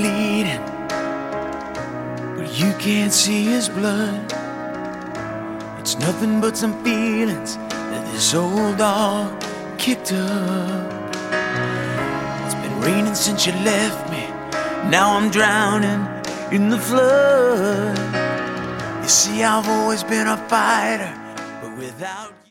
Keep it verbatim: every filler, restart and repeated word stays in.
bleeding, but you can't see his blood. It's nothing but some feelings that this old dog kicked up. It's been raining since you left me, now I'm drowning in the flood. You see, I've always been a fighter, but without